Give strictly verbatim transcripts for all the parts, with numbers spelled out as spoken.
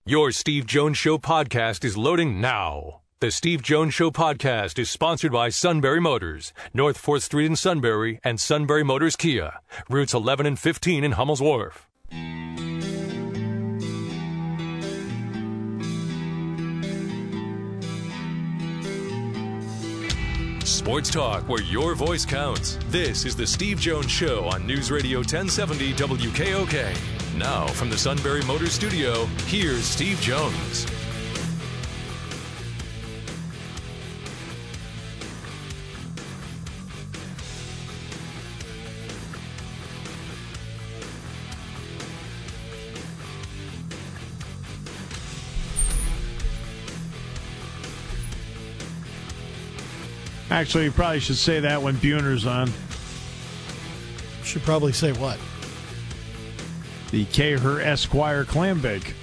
Your Steve Jones Show podcast is loading now. The Steve Jones Show podcast is sponsored by Sunbury Motors, North fourth Street in Sunbury, and Sunbury Motors Kia, routes eleven and fifteen in Hummel's Wharf. Sports talk where your voice counts. This is the Steve Jones Show on News Radio ten seventy W K O K. Now, from the Sunbury Motors studio, here's Steve Jones. Actually, you probably should say that when Buhner's on. Should probably say what? The Caher Esquire clam bake.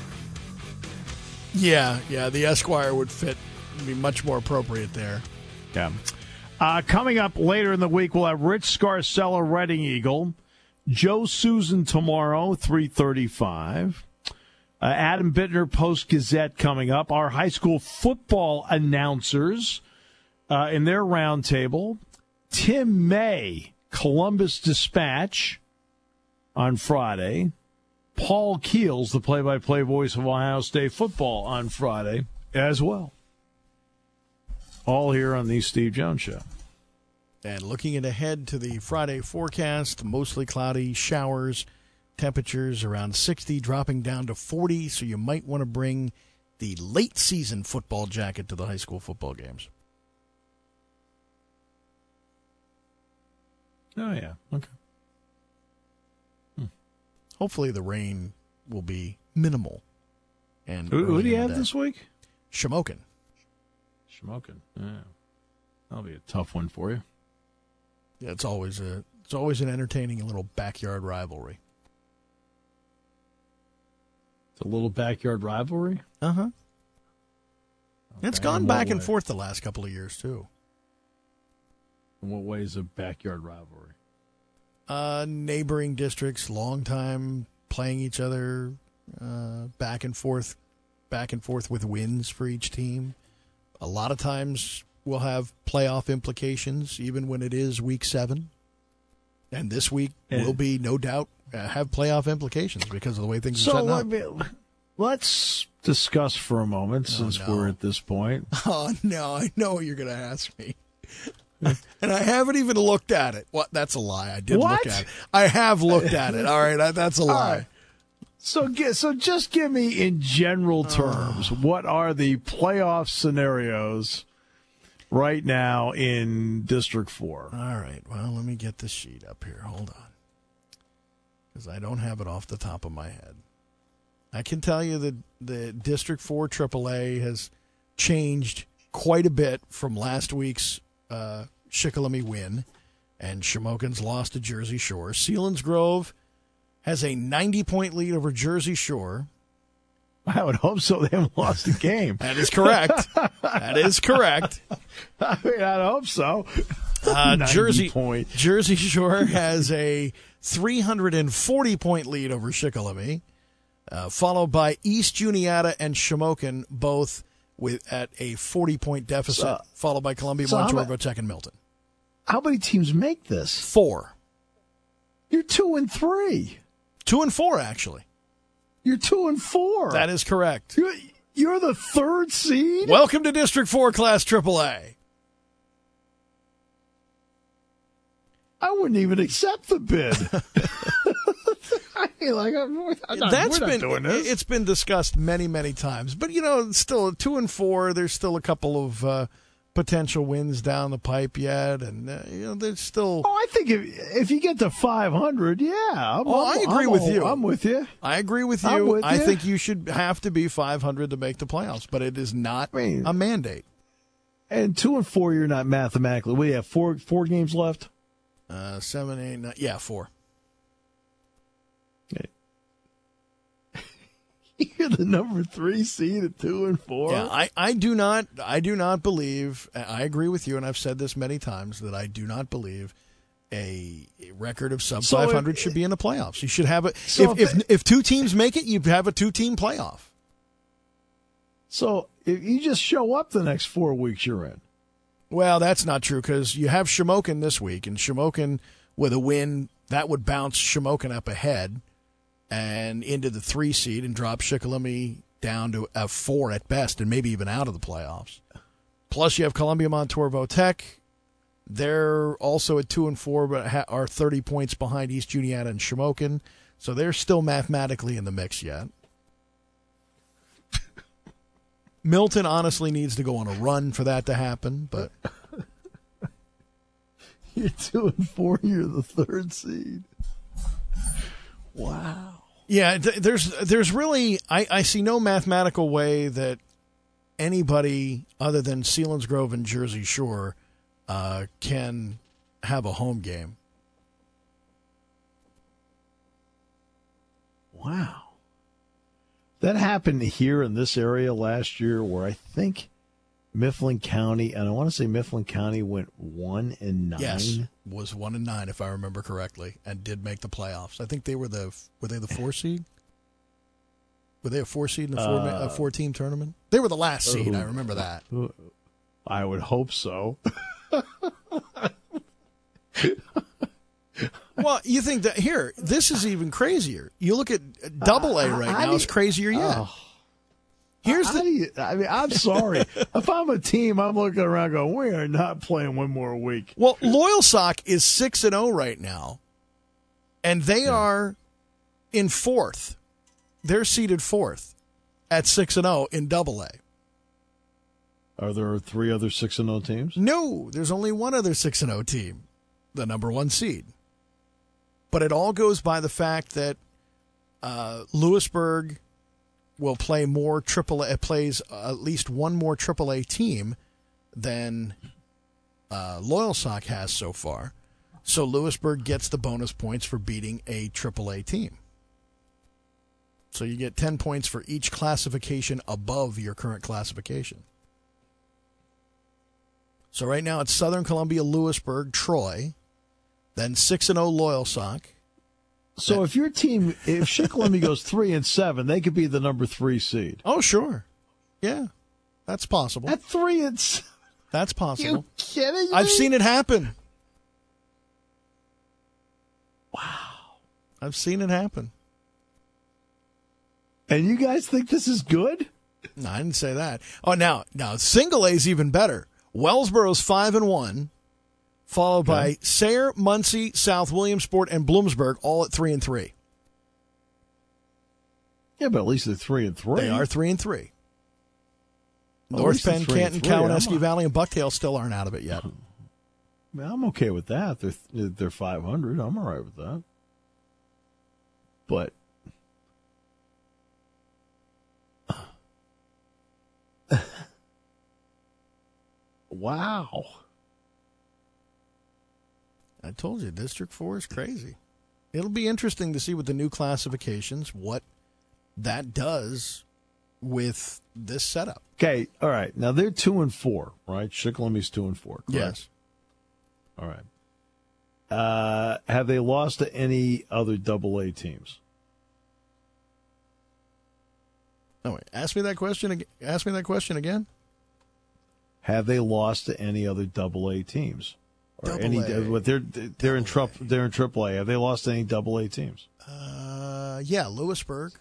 Yeah, yeah, the Esquire would fit, be much more appropriate there. Yeah. Uh, coming up later in the week, we'll have Rich Scarcella, Reading Eagle. Joe Susan tomorrow, three thirty-five. Uh, Adam Bittner, Post-Gazette coming up. Our high school football announcers uh, in their roundtable. Tim May, Columbus Dispatch on Friday. Paul Keels, the play-by-play voice of Ohio State football, on Friday as well. All here on the Steve Jones Show. And looking ahead to the Friday forecast, mostly cloudy, showers, temperatures around sixty, dropping down to forty, so you might want to bring the late-season football jacket to the high school football games. Oh, yeah. Okay. Hopefully the rain will be minimal. And Who, who do you have this week? Shamokin. Shamokin. Yeah. That'll be a tough one for you. Yeah, it's always a it's always an entertaining little backyard rivalry. It's a little backyard rivalry? Uh-huh. Okay. It's gone In back what and way? forth the last couple of years, too. In what way is a backyard rivalry? Uh, neighboring districts, long time playing each other, uh, back and forth, back and forth with wins for each team. A lot of times we'll have playoff implications, even when it is week seven. And this week Yeah. will be, no doubt, uh, have playoff implications because of the way things are So setting let up. me, let's discuss for a moment, Oh, since no. we're at this point. Oh, no, I know what you're going to ask me. And I haven't even looked at it. What? That's a lie. I did What? look at it. I have looked at it. All right, that- that's a lie. right. So, get, so just give me in general terms, what are the playoff scenarios right now in District four? All right. Well, let me get the sheet up here. Hold on. Because I don't have it off the top of my head. I can tell you that the District four triple A has changed quite a bit from last week's uh, Shikellamy win, and Shamokin's lost to Jersey Shore. Sealands Grove has a ninety-point lead over Jersey Shore. I would hope so. They haven't lost a game. That is correct. That is correct. I mean, I'd hope so. Uh, ninety Jersey point. Jersey Shore has a three hundred forty point lead over Shikellamy, uh, followed by East Juniata and Shamokin, both with at a forty point deficit, So- followed by Columbia, so how Montour, about- Tech, and Milton. How many teams make this? Four. You're two and three. Two and four, actually. You're two and four. That is correct. You're, you're the third seed? Welcome to District four Class triple A. I wouldn't even accept the bid. I mean, like, I'm, I'm not, That's we're not been doing this. it's been discussed many, many times. But, you know, still two and four, there's still a couple of uh, potential wins down the pipe yet. And, uh, you know, there's still. Oh, I think if if you get to five hundred, yeah. I'm, Oh, I'm- I agree I'm with all- you. I'm with you. I agree with I'm you. with I you. think you should have to be five hundred to make the playoffs, but it is not I mean- a mandate. And two and four, you're not mathematically. We have four four games left. Uh, seven, eight, nine, yeah, four. You're the number three seed at two and four. Yeah, I, I do not I do not believe. I agree with you, and I've said this many times that I do not believe a record of sub So five hundred if- should be in the playoffs. You should have it. So if, if- if if two teams make it, you have a two team playoff. So if you just show up the next four weeks you're in. Well, that's not true because you have Shamokin this week, and Shamokin with a win, that would bounce Shamokin up ahead and into the three seed and drop Shikellamy down to a four at best and maybe even out of the playoffs. Plus you have Columbia Montour Votech. They're also at two and four, but ha- are thirty points behind East Juniata and Shamokin, so they're still mathematically in the mix yet. Milton honestly needs to go on a run for that to happen, but you're two and four. You're the third seed. Wow. Yeah, th- there's there's really I, I see no mathematical way that anybody other than Selinsgrove and Jersey Shore uh, can have a home game. Wow. That happened here in this area last year where I think Mifflin County, and I want to say Mifflin County went one and nine. Yes, was one and nine if I remember correctly, and did make the playoffs. I think they were the were they the four seed? Were they a four seed in a four uh, a four team tournament? They were the last seed. Uh, I remember that. I would hope so. Well, you think that here, this is even crazier. You look at Double A right uh, now; it's crazier yet. Uh, Here's the. You, I mean, I'm sorry. If I'm a team, I'm looking around going, we are not playing one more week. Well, Loyalsock is six and zero right now, and they yeah. are in fourth. They're seated fourth at six and zero in Double A. Are there three other six and zero teams? No, there's only one other six and zero team, the number one seed. But it all goes by the fact that uh, Lewisburg will play more triple A, plays at least one more triple A team than uh, Loyalsock has so far. So Lewisburg gets the bonus points for beating a triple A team. So you get ten points for each classification above your current classification. So right now it's Southern Columbia, Lewisburg, Troy, then six and zero Loyalsock. So then, if your team, if Shikellamy goes three and seven, they could be the number three seed. Oh sure, yeah, that's possible. At three and seven, that's possible. You kidding me? I've seen it happen. Wow, I've seen it happen. And you guys think this is good? No, I didn't say that. Oh, now, now single A is even better. Wellsboro's five and one, followed okay. by Sayre, Muncie, South Williamsport, and Bloomsburg, all at three and three. Yeah, but at least they're three and three. They are three and three. Well, North Penn, Canton, Cowanesque Valley, and Bucktail still aren't out of it yet. Well, I'm okay with that. They're they're five hundred. I'm all right with that. But. Wow. I told you, District four is crazy. It'll be interesting to see with the new classifications what that does with this setup. Okay, all right. Now they're two and four, right? Shikellamy two and four, correct? Yes. All right. Uh, have they lost to any other double A teams? Oh, wait. Ask me that question. Ask me that question again. Have they lost to any other double A teams? Or double any? A. But they're they're in tri- they're in triple A. Have they lost to any double A teams? Uh, yeah, Lewisburg.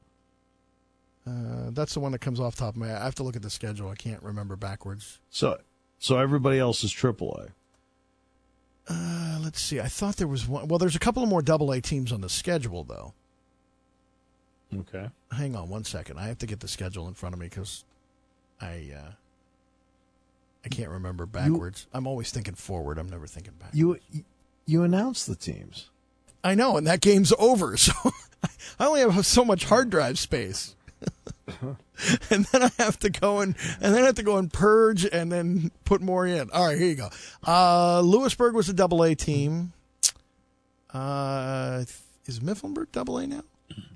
Uh, that's the one that comes off the top of my head. I have to look at the schedule. I can't remember backwards. So, so everybody else is triple A. Uh, let's see. I thought there was one. Well, there's a couple of more double A teams on the schedule, though. Okay. Hang on one second. I have to get the schedule in front of me because I uh, I can't remember backwards. You, I'm always thinking forward. I'm never thinking backwards. You you announce the teams. I know, and that game's over. So I only have so much hard drive space. And then I have to go and and then I have to go and purge and then put more in. All right, here you go. Uh, Lewisburg was a double A team. Uh, is Mifflinburg double A now?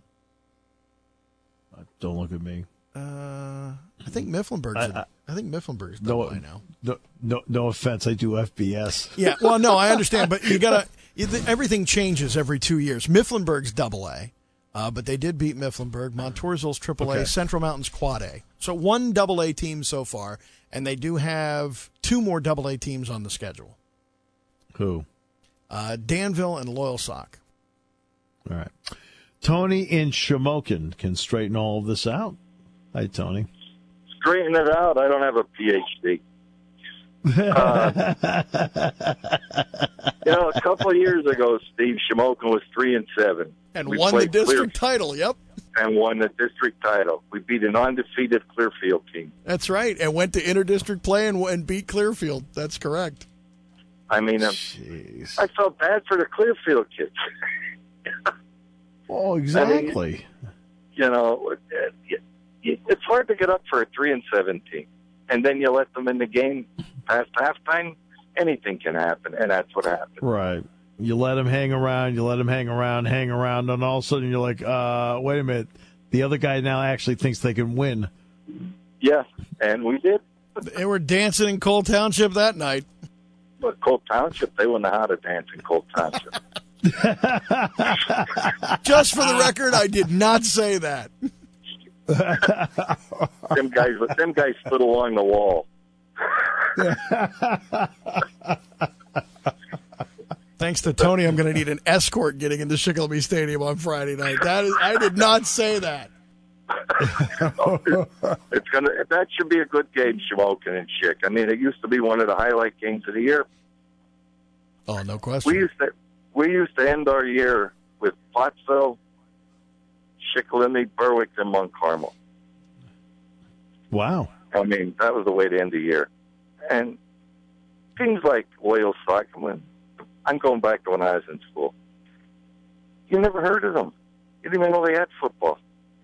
Don't look at me. Uh, I think Mifflinburg's. I, I, I think Mifflinburg's double A now. No, no, no offense. I do F B S. Yeah, well, no, I understand, but you gotta. You, everything changes every two years. Mifflinburg's double A. Uh, but they did beat Mifflinburg, Montoursville's triple A, Okay. Central Mountain's Quad A. So one double A team so far, and they do have two more double A teams on the schedule. Who? Uh, Danville and Loyalsock. All right. Tony in Shamokin can straighten all of this out. Hi, Tony. Straighten it out. I don't have a P H D. Uh, you know, a couple of years ago, Steve, Shamokin was three and seven. And We won the played district Clear- title, yep. and won the district title. We beat an undefeated Clearfield team. That's right, and went to interdistrict play and, and beat Clearfield. That's correct. I mean, um, Jeez. I felt bad for the Clearfield kids. Oh, exactly. You know, it- it- it's hard to get up for a three and seven team, and then you let them in the game past halftime. Anything can happen, and that's what happened. Right. You let him hang around, you let him hang around, hang around, and all of a sudden you're like, uh, wait a minute. The other guy now actually thinks they can win. Yeah, and we did. They were dancing in Cole Township that night. But Colt Township, they wouldn't know how to dance in Colt Township. Just for the record, I did not say that. them guys, them guys stood along the wall. Thanks to Tony, I'm going to need an escort getting into Shikellamy Stadium on Friday night. That is, I did not say that. It's gonna. That should be a good game, Shamokin and Chick. I mean, it used to be one of the highlight games of the year. Oh, no We question. used to we used to end our year with Pottsville, Shikellamy, Berwick, and Mount Carmel. Wow. I mean, that was the way to end the year. And things like Loyalsock, when I'm going back to when I was in school. You never heard of them. You didn't even know they had football.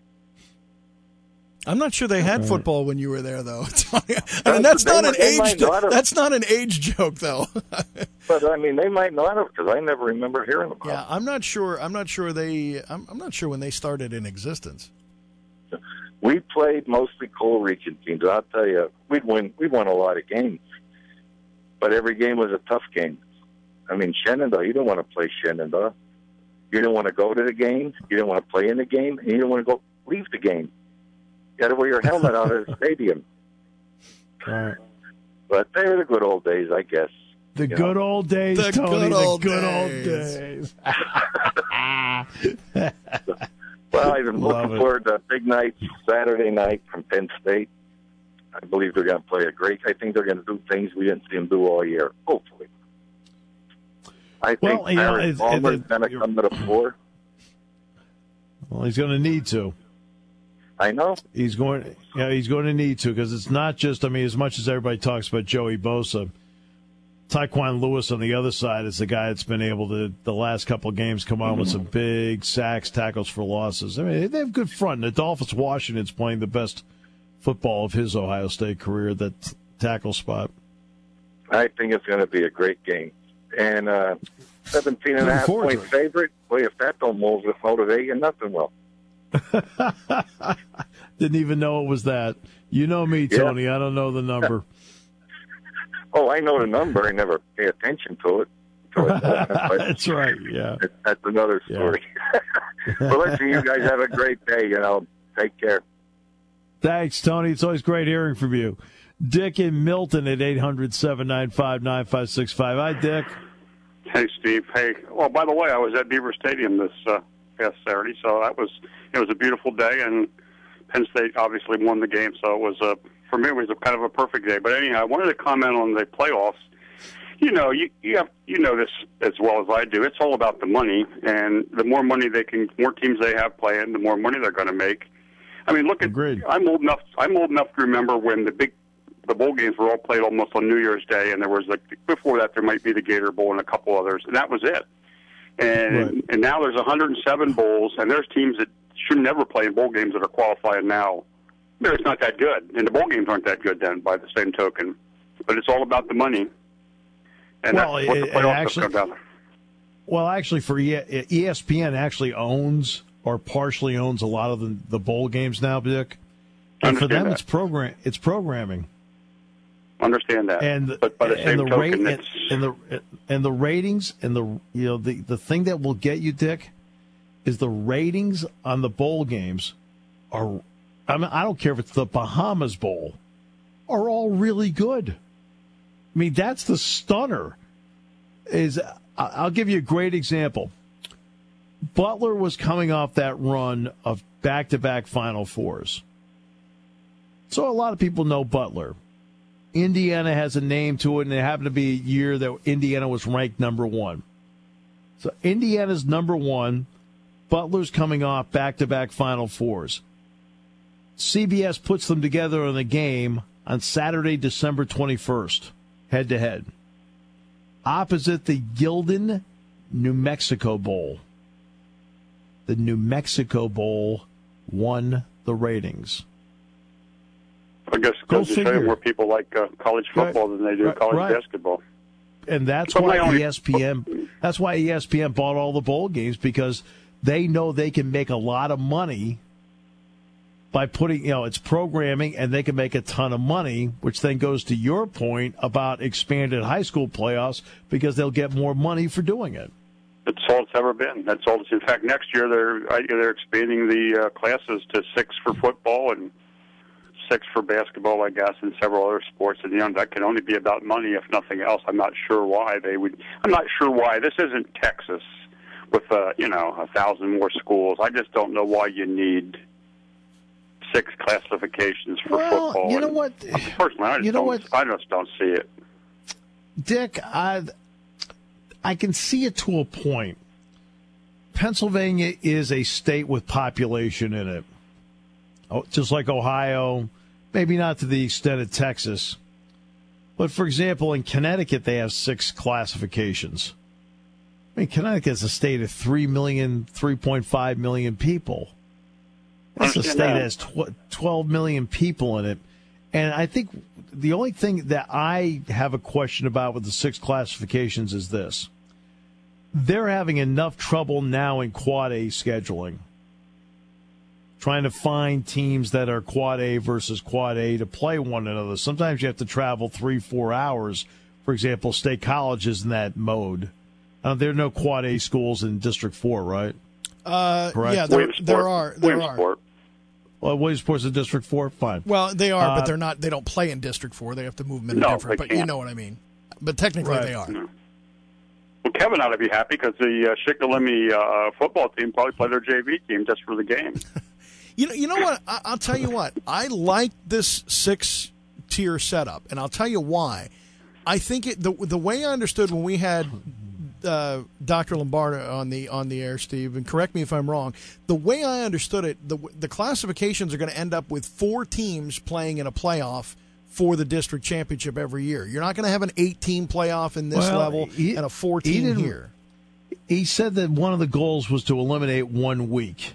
I'm not sure they had football when you were there, though. I mean, that's They not an might- they age. might not have. That's not an age joke, though. But I mean, they might not have because I never remember hearing about Yeah, I'm not sure. I'm not sure they. I'm, I'm not sure when they started in existence. it. We played mostly coal region teams. I'll tell you, we'd win. We won a lot of games, but every game was a tough game. I mean, Shenandoah, you didn't want to play Shenandoah. You didn't want to go to the game. You didn't want to play in the game, and you didn't want to go leave the game. You had to wear your helmet out of the stadium. Right. But they were the good old days, I guess. The You good know. old days, The Tony. good old the good days. old days. Well, I'm Love looking it. forward to a big night Saturday night from Penn State. I believe they're going to play a great. I think they're going to do things we didn't see them do all year. Hopefully, I think Well, you know, Paris it's- Palmer is it's- going to come to the floor. Well, he's going to need to. I know. He's going. Yeah, he's going to need to because it's not just. I mean, as much as everybody talks about Joey Bosa, Tyquan Lewis on the other side is the guy that's been able to the last couple of games come on with some big sacks, tackles for losses. I mean, they have good front. And Adolphus Washington's playing the best football of his Ohio State career. That tackle spot. I think it's going to be a great game. And uh, seventeen and a Looking half forward point to it. favorite. Boy, if that don't motiv- motivate you, nothing will. Didn't even know it was that. You know me, Yeah. Tony. I don't know the number. Oh, I know the number. I never pay attention to it. To it. But That's right. Yeah. it- that's another story. Well, listen, you guys have a great day. You know, take care. Thanks, Tony. It's always great hearing from you. Dick in Milton at eight hundred, seven nine five, nine five six five. Hi, Dick. Hey, Steve. Hey. Well, by the way, I was at Beaver Stadium this uh, past Saturday, so that was it was a beautiful day, and Penn State obviously won the game, so it was a for me it was a kind of a perfect day. But anyhow, I wanted to comment on the playoffs. You know, you you have you know this as well as I do. It's all about the money, and the more money they can, more teams they have playing, the more money they're going to make. I mean, look at Agreed. I'm old enough. I'm old enough to remember when the big the bowl games were all played almost on New Year's Day, and there was like before that there might be the Gator Bowl and a couple others, and that was it. And Right. and now there's one hundred seven bowls, and there's teams that should never play in bowl games that are qualifying now. But it's not that good, and the bowl games aren't that good then, by the same token. But it's all about the money, and Well, that's what it- the it playoffs actually- have come down. Well, actually, for E- ESPN actually owns or partially owns a lot of the, the bowl games now, Dick. And for Understand them, that. it's program it's programming. Understand that, And but by the and same the token, rate it's and, and the and the ratings and the you know the the thing that will get you, Dick, is the ratings on the bowl games are, I mean, I don't care if it's the Bahamas Bowl, are all really good. I mean, that's the stunner. Is I'll give you a great example. Butler was coming off that run of back-to-back Final Fours. So a lot of people know Butler. Indiana has a name to it, and it happened to be a year that Indiana was ranked number one. So Indiana's number one. Butler's coming off back-to-back Final Fours. C B S puts them together in a game on Saturday, December twenty-first, head-to-head, opposite the Gildan, New Mexico Bowl. The New Mexico Bowl won the ratings. I guess Go because you show more people like uh, college football right. than they do right. college right. basketball. And that's But why only, E S P N. That's why E S P N bought all the bowl games, because they know they can make a lot of money by putting, you know, it's programming, and they can make a ton of money, which then goes to your point about expanded high school playoffs, because they'll get more money for doing it. That's all it's ever been. That's all. It's, in fact, next year they're they're expanding the uh, classes to six for football and six for basketball, I guess, and several other sports. And you know, that can only be about money, if nothing else. I'm not sure why they would. I'm not sure why this isn't Texas with uh, you know a thousand more schools. I just don't know why you need six classifications for well, football. You know and what? Personally, I just, you know don't, what? I just don't see it. Dick, I, I can see it to a point. Pennsylvania is a state with population in it, oh, just like Ohio, maybe not to the extent of Texas. But, for example, in Connecticut, they have six classifications. I mean, Connecticut is a state of three million, three point five million people. That's a state that has tw- twelve million people in it. And I think the only thing that I have a question about with the six classifications is this. They're having enough trouble now in Quad A scheduling, trying to find teams that are Quad A versus Quad A to play one another. Sometimes you have to travel three, four hours. For example, State College is in that mode. Uh, there are no Quad A schools in District four, right? Uh, Correct? yeah, there, Williamsport. there are. There Williamsport. are. Well, Williamsport's in District four? Fine. Well, they are, Uh, but they're not. They don't play in District Four. They have to move them in No, a different. they But you can't. know what I mean. But technically, Right. they are. No. Well, Kevin ought to be happy because the uh, Shikellamy uh, football team probably played their J V team just for the game. You know. You know what? I, I'll tell you what. I like this six-tier setup, and I'll tell you why. I think it, the the way I understood when we had uh, Doctor Lombardo on the on the air, Steve, and correct me if I'm wrong. The way I understood it, the the classifications are going to end up with four teams playing in a playoff for the district championship every year. You're not going to have an eight-team playoff in this Well, level he- and a he four-team didn't- here. He said that one of the goals was to eliminate one week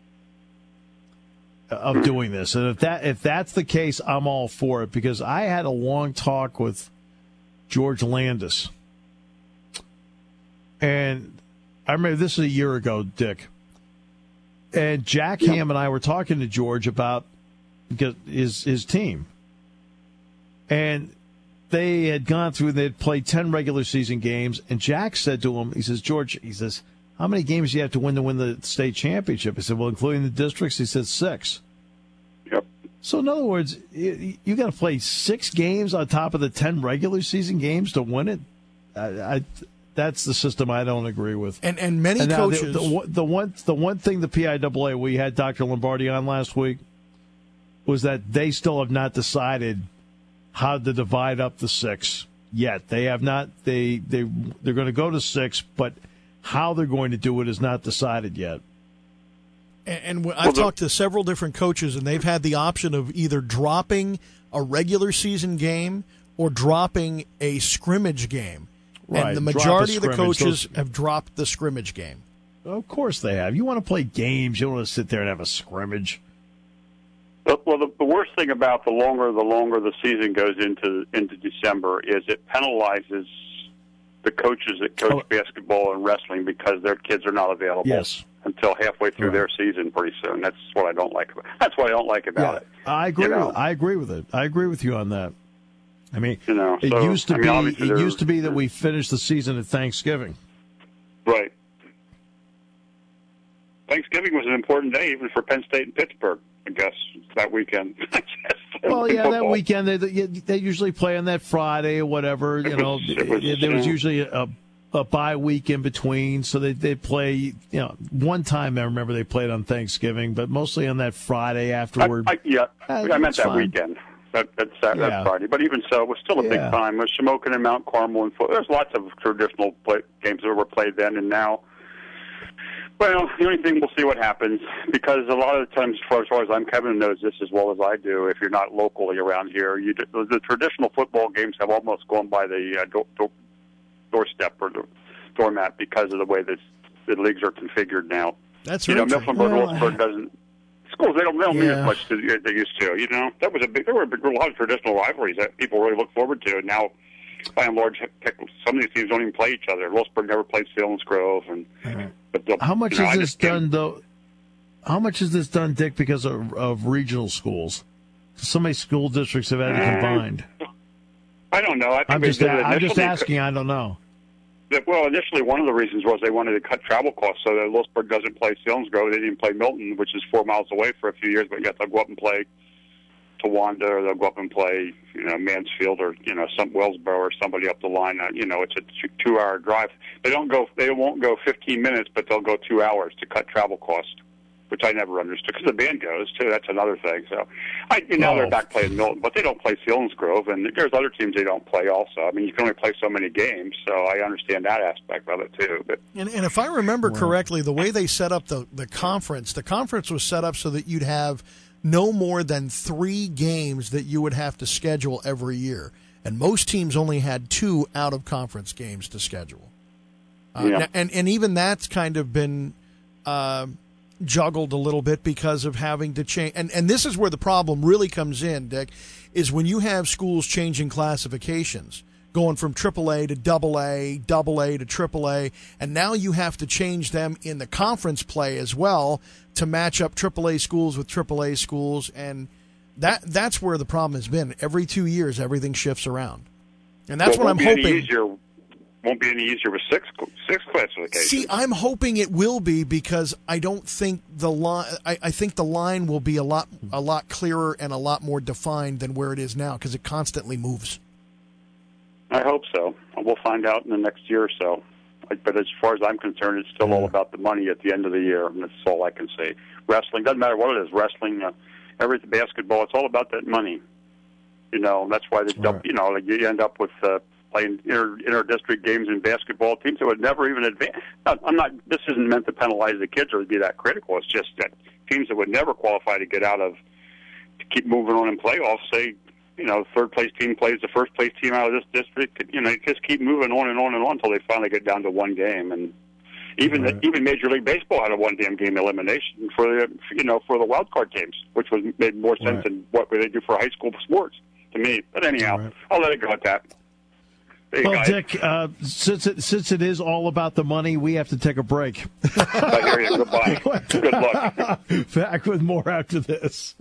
of doing this. And if that if that's the case, I'm all for it, because I had a long talk with George Landis. And I remember this is a year ago, Dick. And Jack Ham and I were talking to George about his his team. And they had gone through, they had played ten regular season games, and Jack said to him, he says, George, he says, how many games do you have to win to win the state championship? He said, well, including the districts, he said six. Yep. So, in other words, you, you got to play six games on top of the ten regular season games to win it? I, I, that's the system I don't agree with. And and many And now the- coaches. The, the, one, the one thing the P I A A, we had Doctor Lombardi on last week, was that they still have not decided how to divide up the six yet. They have not. They they they're going to go to six, but how they're going to do it is not decided yet. And, and I've well, talked to several different coaches, and they've had the option of either dropping a regular season game or dropping a scrimmage game. Right. And the majority of the scrimmage. coaches Those, have dropped the scrimmage game. Of course they have. You want to play games. You don't want to sit there and have a scrimmage. Well, the, the worst thing about the longer the longer the season goes into into December is it penalizes the coaches that coach oh. basketball and wrestling because their kids are not available yes. until halfway through right. their season pretty soon. That's what I don't like about That's what I don't like about yeah, it. I agree. You know? with, I agree with it. I agree with you on that. I mean, you know, it so, used to I mean, be it used to be that we finished the season at Thanksgiving. Right. Thanksgiving was an important day even for Penn State and Pittsburgh, I guess, that weekend. Well, yeah, that weekend they they usually play on that Friday or whatever. You know, there was usually a, a bye week in between, so they they play. You know, one time I remember they played on Thanksgiving, but mostly on that Friday afterward. I, I, yeah, uh, I meant that fine. weekend. That, that's that, Yeah. that Friday, but even so, it was still a Yeah. big time. With Shamokin and Mount Carmel, and there's lots of traditional play, games that were played then and now. Well, the only thing, we'll see what happens, because a lot of the times, as far as I'm, Kevin knows this as well as I do, if you're not locally around here, you the, the traditional football games have almost gone by the uh, door, door, doorstep or the doormat because of the way this, the leagues are configured now. That's you right. know, Mifflinburg, Well, Wolfsburg doesn't. Schools, they don't, they don't mean Yeah. as much as they used to. You know, that was a big. There were a, big, a lot of traditional rivalries that people really look forward to. And now, by and large, heck, some of these teams don't even play each other. Wolfsburg never played Selinsgrove, and but How much you know, is I this just can't- done though? How much is this done, Dick, because of, of regional schools? So many school districts have had it combined. I don't know. I think I'm they just did it I'm just initially- asking. I don't know. that- Well, initially, one of the reasons was they wanted to cut travel costs so that Wolfsburg doesn't play Selinsgrove. They didn't play Milton, which is four miles away for a few years, but yet they'll go up and play Towanda, or they'll go up and play, you know, Mansfield, or you know, some Wellsboro, or somebody up the line. Uh, you know, it's a two-hour drive. They don't go. They won't go fifteen minutes, but they'll go two hours to cut travel costs, which I never understood, because the band goes too. That's another thing. So, I, you know, Oh. they're back playing Milton, but they don't play Selinsgrove, and there's other teams they don't play also. I mean, you can only play so many games, so I understand that aspect of it too. But And, and if I remember correctly, the way they set up the, the conference, the conference was set up so that you'd have no more than three games that you would have to schedule every year. And most teams only had two out-of-conference games to schedule. Uh, Yeah. and, and even that's kind of been uh, juggled a little bit because of having to change. And, and this is where the problem really comes in, Dick, is when you have schools changing classifications, going from triple A to double A, double A to triple A, and now you have to change them in the conference play as well to match up triple A schools with triple A schools, and that that's where the problem has been. Every two years, everything shifts around, and that's well, what I'm it won't be hoping. Any easier, won't be any easier with six six classifications. See, I'm hoping it will be, because I don't think the line. I, I think the line will be a lot a lot clearer and a lot more defined than where it is now, because it constantly moves. I hope so. We'll find out in the next year or so. But as far as I'm concerned, it's still all about the money at the end of the year, and that's all I can say. Wrestling, doesn't matter what it is, wrestling, uh, everything, basketball, it's all about that money. You know, that's why they dump, you know, like you end up with uh, playing inter, inter-district games in basketball, teams that would never even advance. Now, I'm not, this isn't meant to penalize the kids or to be that critical. It's just that teams that would never qualify to get out of, to keep moving on in playoffs, say, you know, third place team plays the first place team out of this district. You know, just keep moving on and on and on until they finally get down to one game. And even Right. the, even Major League Baseball had a one damn game elimination for the you know for the wild card teams, which was made more sense Right. than what they do for high school sports to me. But anyhow, Right. I'll let it go at that. There you Well, guys. Dick, uh, since it since it is all about the money, we have to take a break. I hear you. Goodbye. Good luck. Back with more after this.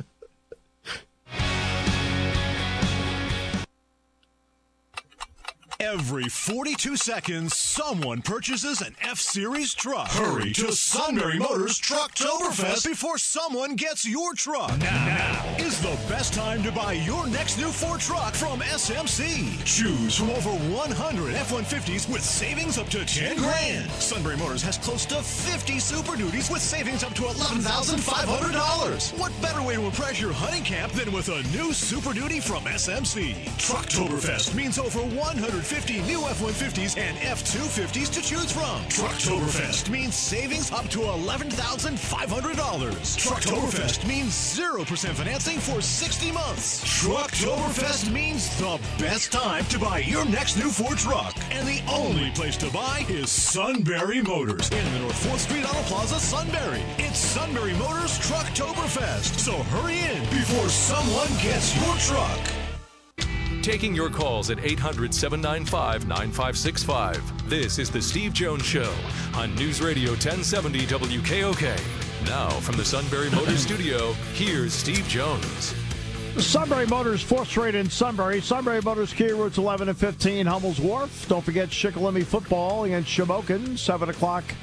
Every forty-two seconds, someone purchases an F-Series truck. Hurry to Sunbury Motors Trucktoberfest before someone gets your truck. Now, now is the best time to buy your next new Ford truck from S M C. Choose from over one hundred F one fifties with savings up to ten grand. Sunbury Motors has close to fifty Super Duties with savings up to eleven thousand five hundred dollars. What better way to impress your hunting camp than with a new Super Duty from S M C? Trucktoberfest means over one hundred fifty new F one fifties and F two fifties to choose from. Trucktoberfest means savings up to eleven thousand five hundred dollars. Trucktoberfest means zero percent financing for sixty months. Trucktoberfest means the best time to buy your next new Ford truck. And the only place to buy is Sunbury Motors in the North fourth Street Auto Plaza, Sunbury. It's Sunbury Motors Trucktoberfest. So hurry in before someone gets your truck. Taking your calls at eight hundred, seven nine five, nine five six five. This is The Steve Jones Show on News Radio ten seventy W K O K. Now, from the Sunbury Motors studio, here's Steve Jones. Sunbury Motors, fourth Street in Sunbury. Sunbury Motors, Kia routes eleven and fifteen, Hummel's Wharf. Don't forget Shikellamy football against Shamokin, seven o'clock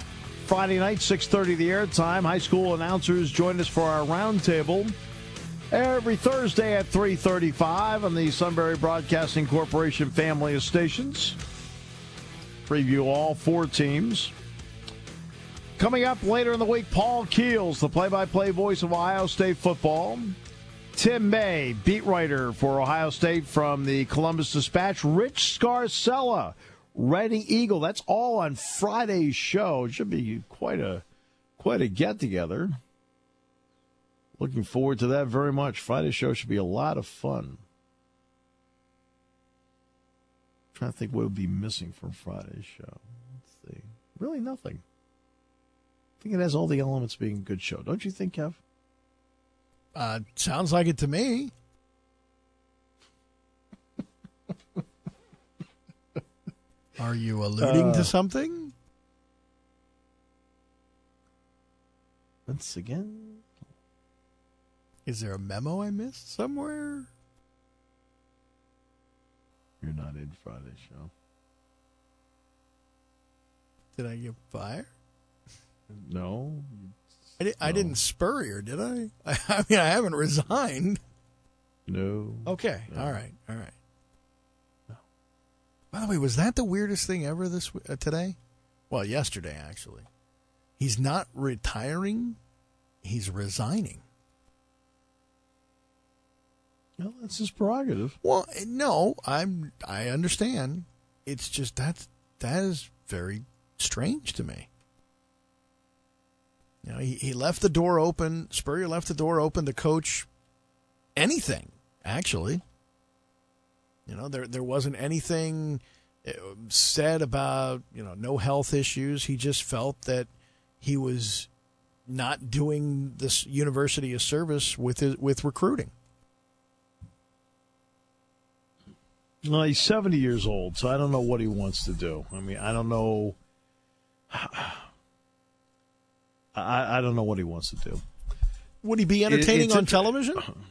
Friday night, six thirty the airtime. High school announcers join us for our roundtable every Thursday at three thirty-five on the Sunbury Broadcasting Corporation family of stations. Preview all four teams. Coming up later in the week, Paul Keels, the play-by-play voice of Ohio State football. Tim May, beat writer for Ohio State from the Columbus Dispatch. Rich Scarcella, Reading Eagle. That's all on Friday's show. It should be quite a quite a get-together. Looking forward to that very much. Friday's show should be a lot of fun. I'm trying to think what would be missing from Friday's show. Let's see. Really nothing. I think it has all the elements of being a good show. Don't you think, Kev? Uh, sounds like it to me. Are you alluding uh, to something? Once again. Is there a memo I missed somewhere? You're not in Friday's show. Did I get fired? No. I, di- no. I didn't Spurrier, did I? I? I mean, I haven't resigned. No. Okay. No. All right. All right. No. By the way, was that the weirdest thing ever this uh, today? Well, yesterday, actually. He's not retiring. He's resigning. Well, that's his prerogative. Well, no, I'm. I understand. It's just that's that is very strange to me. You know, he, he left the door open. Spurrier left the door open to coach anything, actually. You know, there there wasn't anything said about, you know, no health issues. He just felt that he was not doing this university a service with his, with recruiting. Well, he's seventy years old, so I don't know what he wants to do. I mean, I don't know. I, I don't know what he wants to do. Would he be entertaining it, on television?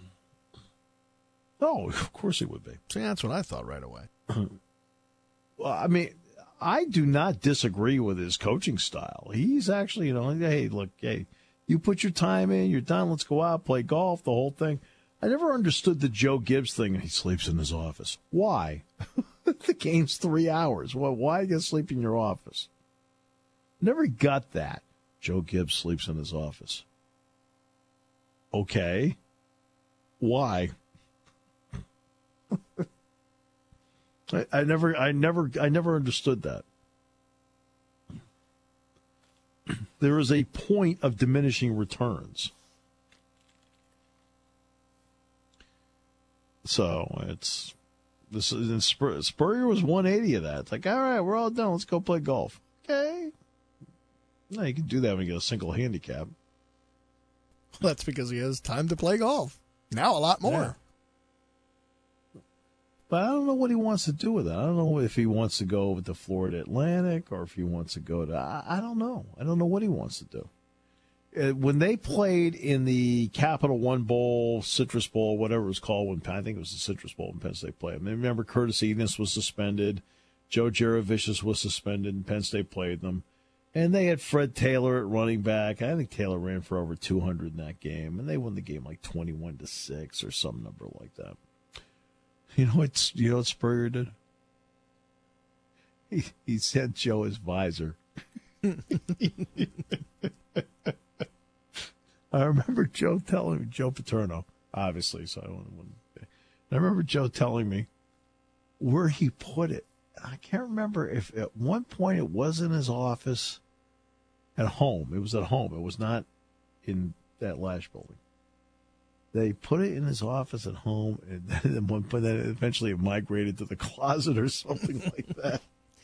No, of course he would be. See, that's what I thought right away. Well, I mean, I do not disagree with his coaching style. He's actually, you know, hey, look, hey, you put your time in, you're done, let's go out, play golf, the whole thing. I never understood the Joe Gibbs thing. He sleeps in his office. Why? The game's three hours. Well, why you sleep in your office? Never got that. Joe Gibbs sleeps in his office. Okay. Why? I, I never, I never, I never understood that. There is a point of diminishing returns. So it's this. And Spur, Spurrier was one eighty of that. It's like, all right, we're all done. Let's go play golf. Okay. No, you can do that when you get a single handicap. Well, that's because he has time to play golf. Now a lot more. Yeah. But I don't know what he wants to do with it. I don't know if he wants to go with the Florida Atlantic or if he wants to go to, I, I don't know. I don't know what he wants to do. Uh, when they played in the Capital One Bowl, Citrus Bowl, whatever it was called, when I think it was the Citrus Bowl when Penn State played. I mean, remember Curtis Enos was suspended. Joe Jaravicius was suspended and Penn State played them. And they had Fred Taylor at running back. I think Taylor ran for over two hundred in that game. And they won the game like twenty-one to six or some number like that. You know what, you know what Spurrier did? He, he sent Joe his visor. I remember Joe telling me, Joe Paterno, obviously, so I wouldn't. I remember Joe telling me where he put it. I can't remember if at one point it was in his office at home. It was at home. It was not in that Lash building. They put it in his office at home, and then at one point, then eventually it migrated to the closet or something like that.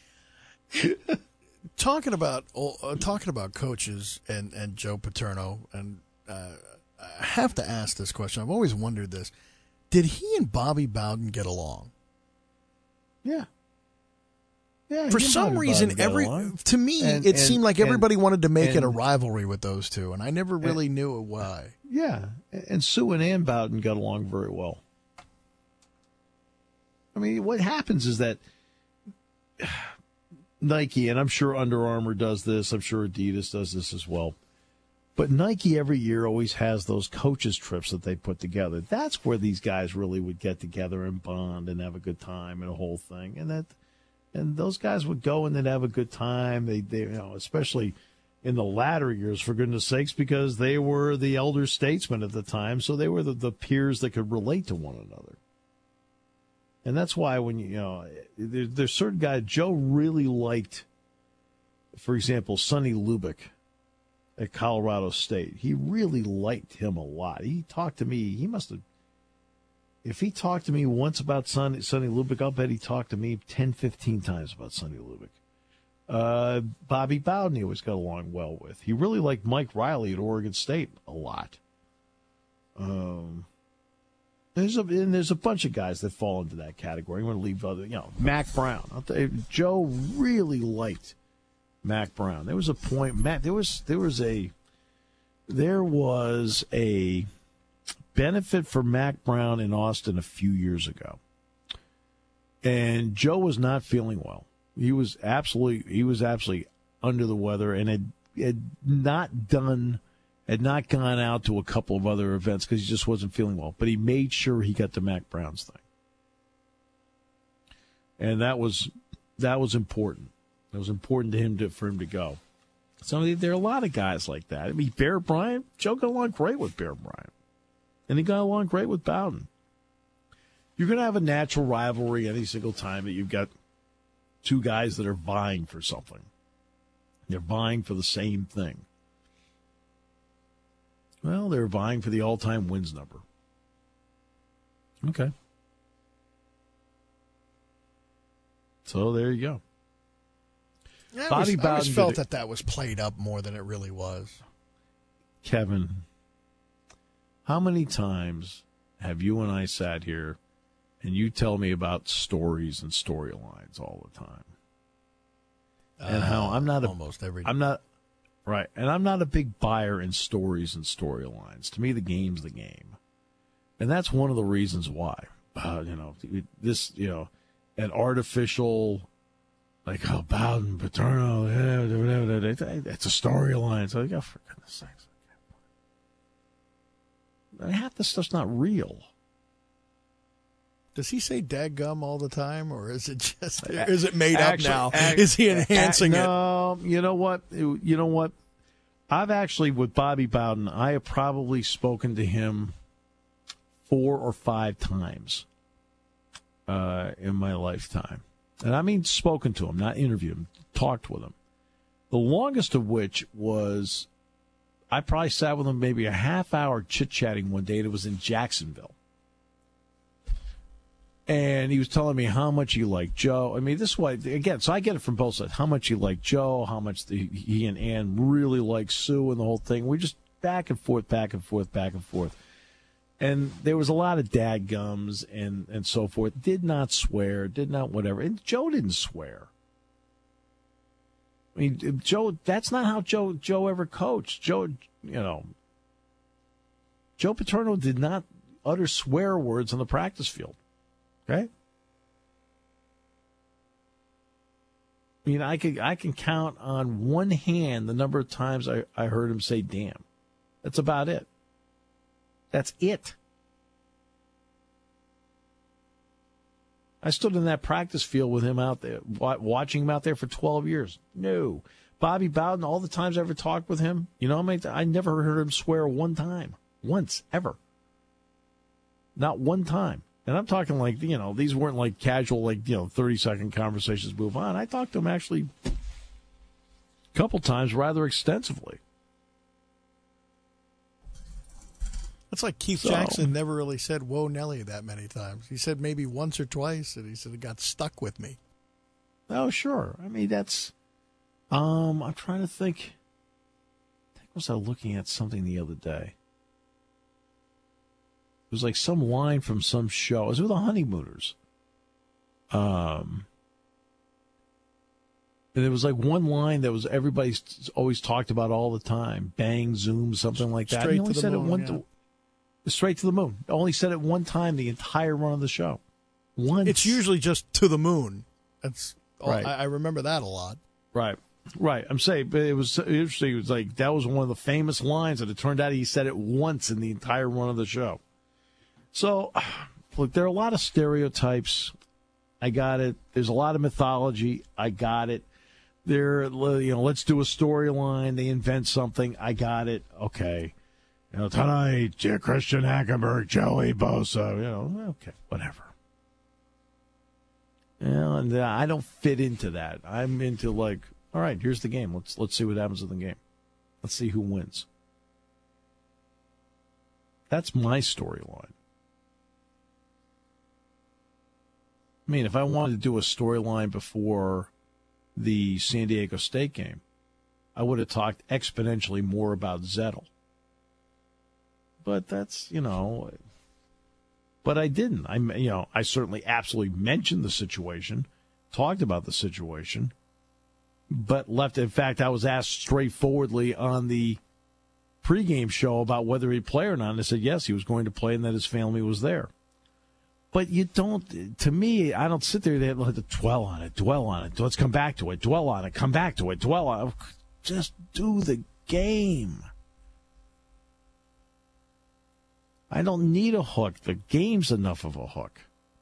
Talking about uh, talking about coaches and, and Joe Paterno, and uh, I have to ask this question. I've always wondered this: did he and Bobby Bowden get along? Yeah. Yeah, For some reason, every along. to me, and, it and, seemed like everybody and, wanted to make and, it a rivalry with those two, and I never really and, knew why. Yeah, and Sue and Ann Bowden got along very well. I mean, what happens is that Nike, and I'm sure Under Armour does this, I'm sure Adidas does this as well. But Nike every year always has those coaches trips that they put together. That's where these guys really would get together and bond and have a good time and a whole thing. And that, and those guys would go and they'd have a good time. They, they, you know, especially in the latter years, for goodness sakes, because they were the elder statesmen at the time, so they were the, the peers that could relate to one another. And that's why when you, you know, there, there's certain guys, Joe really liked, for example, Sonny Lubick at Colorado State. He really liked him a lot. He talked to me, he must have, if he talked to me once about Sonny, Sonny Lubick, I'll bet he talked to me ten, fifteen times about Sonny Lubick. Uh, Bobby Bowden he always got along well with. He really liked Mike Riley at Oregon State a lot. Um, there's a and there's a bunch of guys that fall into that category. I'm going to leave other, you know, Mac Brown. I'll tell you, Joe really liked Mac Brown. There was a point, Mac. There was there was a there was a benefit for Mac Brown in Austin a few years ago, and Joe was not feeling well. He was absolutely he was absolutely under the weather and had, had not done had not gone out to a couple of other events because he just wasn't feeling well. But he made sure he got to Mac Brown's thing, and that was that was important. It was important to him to, for him to go. So there are a lot of guys like that. I mean, Bear Bryant, Joe got along great with Bear Bryant, and he got along great with Bowden. You're going to have a natural rivalry any single time that you've got two guys that are vying for something. They're vying for the same thing. Well, they're vying for the all-time wins number. Okay. So there you go. I Bobby always, Bowden I always felt did it. that that was played up more than it really was. Kevin, how many times have you and I sat here and you tell me about stories and storylines all the time? And uh, how I'm not a, almost every. I'm not right, and I'm not a big buyer in stories and storylines. To me, the game's the game, and that's one of the reasons why. Uh, you know, this, you know, an artificial, like, oh, Bowden, Paterno, it's a storyline. So, oh, for goodness sakes, I mean, half this stuff's not real. Does he say dadgum all the time, or is it just is it made actually, up now? Act, is he enhancing act, it? No, you know what? You know what? I've actually, with Bobby Bowden, I have probably spoken to him four or five times uh, in my lifetime. And I mean spoken to him, not interviewed him, talked with him. The longest of which was, I probably sat with him maybe a half hour chit-chatting one day, and it was in Jacksonville. And he was telling me how much he liked Joe. I mean, this is why, again, so I get it from both sides. How much he liked Joe, how much the, he and Ann really liked Sue and the whole thing. We just back and forth, back and forth, back and forth. And there was a lot of dadgums and, and so forth. Did not swear, did not whatever. And Joe didn't swear. I mean, Joe, that's not how Joe Joe ever coached. Joe, you know, Joe Paterno did not utter swear words on the practice field. Okay? I mean, I can, I can count on one hand the number of times I, I heard him say damn. That's about it. That's it. I stood in that practice field with him out there, watching him out there for twelve years. No. Bobby Bowden, all the times I ever talked with him, you know, I, mean, I never heard him swear one time. Once, ever. Not one time. And I'm talking like, you know, these weren't like casual, like, you know, thirty-second conversations, move on. I talked to him actually a couple times rather extensively. It's like Keith so, Jackson never really said, whoa, Nelly, that many times. He said maybe once or twice, and he said it got stuck with me. Oh, sure. I mean, that's, um, I'm trying to think. I think was I looking at something the other day. It was like some line from some show. It was with the Honeymooners. Um, and it was like one line that was everybody's always talked about all the time. Bang, zoom, something like that. Straight he only to the said moon, it one yeah. to, straight to the moon. Only said it one time the entire run of the show. Once. It's usually just to the moon. That's Right. I, I remember that a lot. Right. Right. I'm saying, but it was interesting. It was like that was one of the famous lines, and it turned out he said it once in the entire run of the show. So, look, there are a lot of stereotypes. I got it. There's a lot of mythology. I got it. There, you know, let's do a storyline. They invent something. I got it. Okay. You know, tonight, Christian Hackenberg, Joey Bosa. You know, okay, whatever. You know, and I don't fit into that. I'm into like, all right, here's the game. Let's let's see what happens in the game. Let's see who wins. That's my storyline. I mean, if I wanted to do a storyline before the San Diego State game, I would have talked exponentially more about Zettel. But that's, you know, but I didn't. I, you know, I certainly absolutely mentioned the situation, talked about the situation, but left. In fact, I was asked straightforwardly on the pregame show about whether he'd play or not, and I said yes, he was going to play and that his family was there. But you don't, to me, I don't sit there and have to dwell on it, dwell on it. Let's come back to it, dwell on it, come back to it, dwell on it. Just do the game. I don't need a hook. The game's enough of a hook.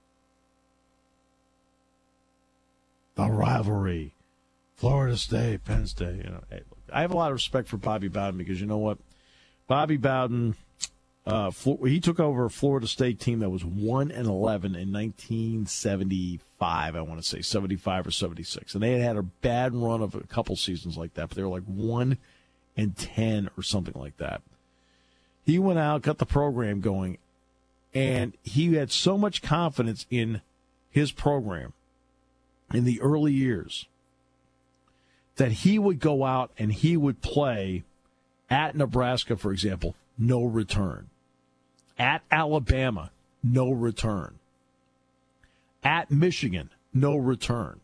The rivalry. Florida State, Penn State. You know, hey, look, I have a lot of respect for Bobby Bowden because you know what? Bobby Bowden, uh, he took over a Florida State team that was one and eleven in nineteen seventy-five. I want to say seventy-five or seventy-six, and they had had a bad run of a couple seasons like that, but they were like one and ten or something like that. He went out, got the program going, and he had so much confidence in his program in the early years that he would go out and he would play at Nebraska, for example, no return. At Alabama, no return. At Michigan, no return.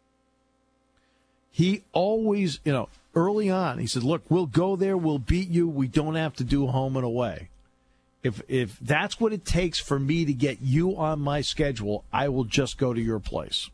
He always, you know, early on, he said, look, we'll go there, we'll beat you, we don't have to do home and away. If if that's what it takes for me to get you on my schedule, I will just go to your place.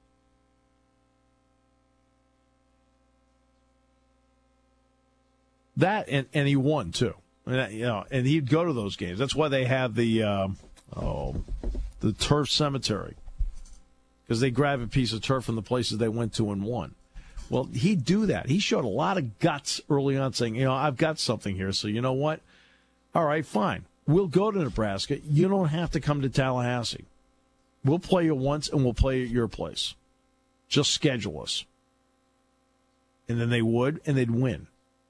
That, and, and he won, too. And, you know, and he'd go to those games. That's why they have the, um, oh, the turf cemetery, because they grab a piece of turf from the places they went to and won. Well, he'd do that. He showed a lot of guts early on saying, you know, I've got something here, so you know what? All right, fine. We'll go to Nebraska. You don't have to come to Tallahassee. We'll play you once, and we'll play at your place. Just schedule us. And then they would, and they'd win.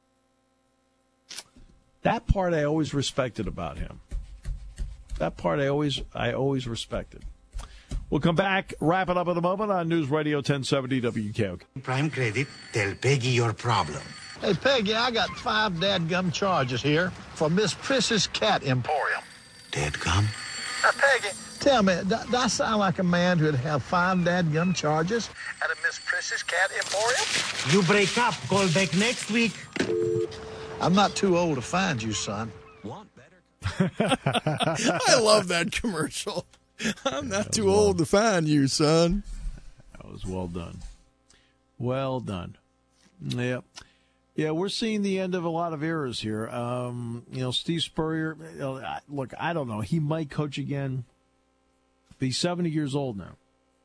That part I always respected about him. That part I always I always respected. We'll come back, wrap it up in a moment on News Radio ten seventy W K O K. Prime Credit, tell Peggy your problem. Hey, Peggy, I got five dadgum charges here for Miss Prissy's Cat Emporium. Dadgum? Now, Peggy, tell me, does that sound like a man who'd have five dadgum charges at a Miss Prissy's Cat Emporium? You break up. Call back next week. I'm not too old to find you, son. Want better? I love that commercial. I'm not too well, old to find you, son. That was well done. Well done. Yep. Yeah, we're seeing the end of a lot of eras here. Um, you know, Steve Spurrier, you know, look, I don't know. He might coach again. But he's seventy years old now.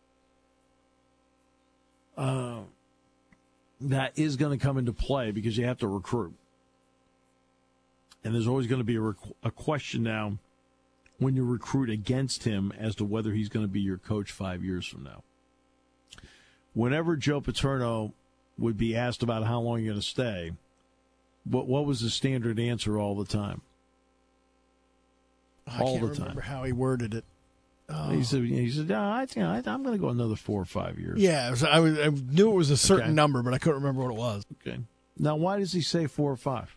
Uh, that is going to come into play because you have to recruit. And there's always going to be a, rec- a question now when you recruit against him as to whether he's going to be your coach five years from now. Whenever Joe Paterno would be asked about how long you're going to stay, what what was the standard answer all the time? I all can't the time. remember how he worded it. Oh. He said, he said, no, I think I, I'm going to go another four or five years. Yeah, it was, I, was, I knew it was a certain Okay. number, but I couldn't remember what it was. Okay. Now, why does he say four or five?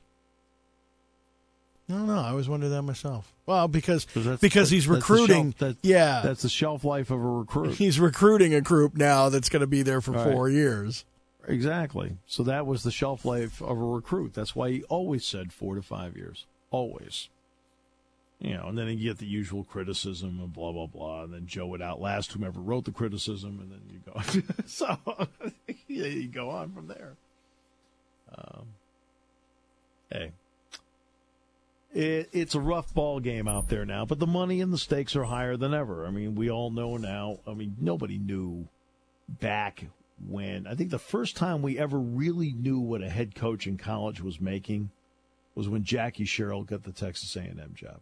I don't know. I always wondered that myself. Well, because that's, because that, he's that's the recruiting. shelf, that, yeah, that's the shelf life of a recruit. He's recruiting a group now that's going to be there for All four right. years. Exactly. So that was the shelf life of a recruit. That's why he always said four to five years. Always. You know, and then you get the usual criticism and blah, blah, blah. And then Joe would outlast whomever wrote the criticism, and then you go. so yeah, you go on from there. Um, hey, it, it's a rough ball game out there now, but the money and the stakes are higher than ever. I mean, we all know now. I mean, nobody knew back when. I think the first time we ever really knew what a head coach in college was making was when Jackie Sherrill got the Texas A and M job.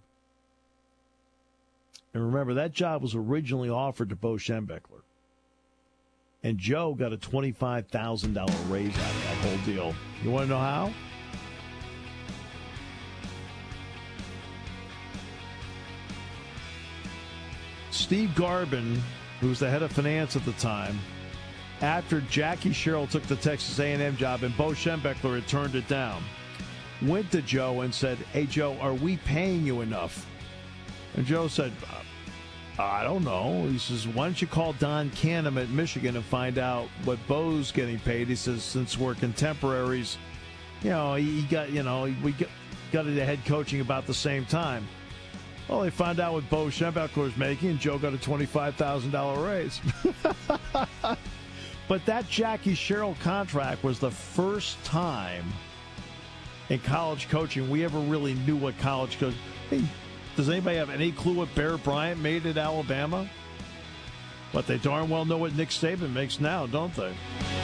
And remember, that job was originally offered to Bo Schembechler. And Joe got a twenty-five thousand dollars raise out of that whole deal. You want to know how? Steve Garvin, who was the head of finance at the time, after Jackie Sherrill took the Texas A and M job and Bo Schembechler had turned it down, went to Joe and said, "Hey, Joe, are we paying you enough?" And Joe said, I don't know. He says, why don't you call Don Canham at Michigan and find out what Bo's getting paid? He says, since we're contemporaries, you know, he got, you know, we got, got into head coaching about the same time. Well, they found out what Bo Schembechler was making, and Joe got a twenty-five thousand dollars raise. But that Jackie Sherrill contract was the first time in college coaching we ever really knew what college coach. Hey, does anybody have any clue what Bear Bryant made at Alabama? But they darn well know what Nick Saban makes now, don't they?